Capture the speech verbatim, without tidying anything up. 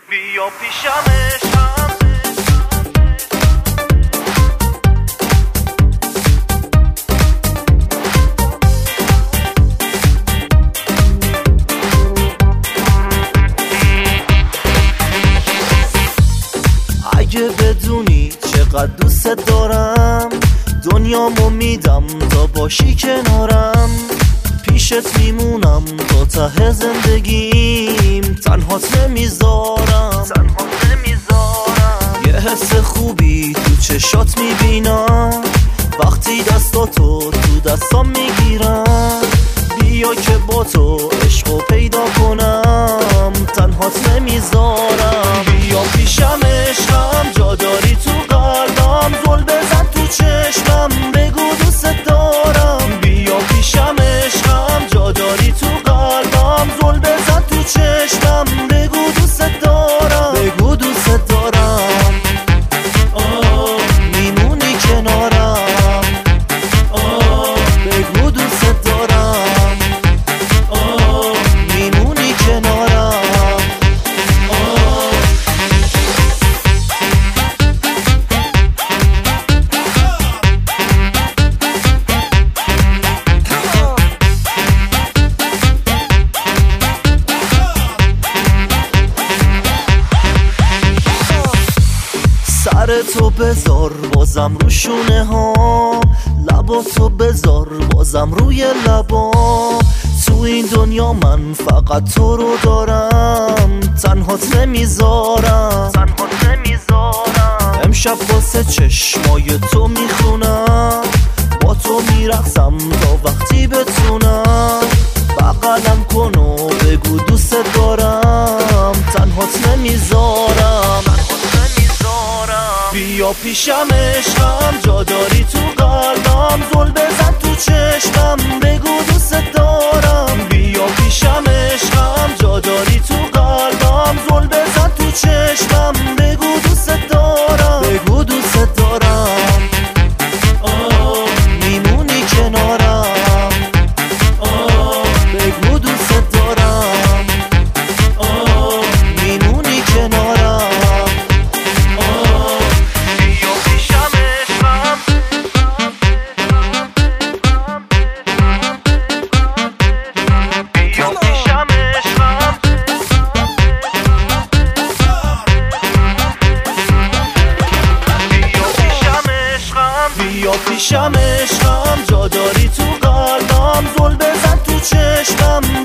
بیا پیشم عشقم. اگه بدونی چقدر دوست دارم، دنیامو میدم تا باشی کنارم. پیشت میمونم تا ته زندگیم، تنهات نمیذارم تنهات نمیذارم. یه حس خوبی تو چشات میبینم وقتی دستاتو تو دستام میگیرم. بیا که با تو عشقو پیدا کنم، تنهات نمیذارم. بیا پیشم عشقم، جا داری تو قلبم، زل بزن تو چشمم، بگو دوست دارم. بیا پیشم عشقم، جا داری تو قلبم، زل بزن تو چشمم، بگو دوست دارم. بگو دوست دارم. آه میمونی کنارم. آه بگو دوست دارم. آه میمونی کنارم. آه سر تو بذار بازم رو شونه ها، لبا تو بذار بازم روی لبا. تو این دنیا من فقط تو رو دارم، تنهات نمیذارم تنهات نمیذارم. امشب واسه چشمای تو میخونم، با تو میرقصم تا وقتی بتونم. بغلم کن و بگو دوست دارم، تنهات نمیذارم. بیا پیشم عشقم، جا داری تو قلبم، زل بزن تو چشمم، بگو دوست دارم. بیا پیشم عشقم، جا داری تو قلبم، زل بزن تو چشمم، بگو دوست دارم. بگو دوست دارم. آه میمونی کنارم. آه بگو دوست دارم. آه میمونی کنارم. بیا پیشم عشقم، جا داری تو قلبم، زل بزن تو چشمم،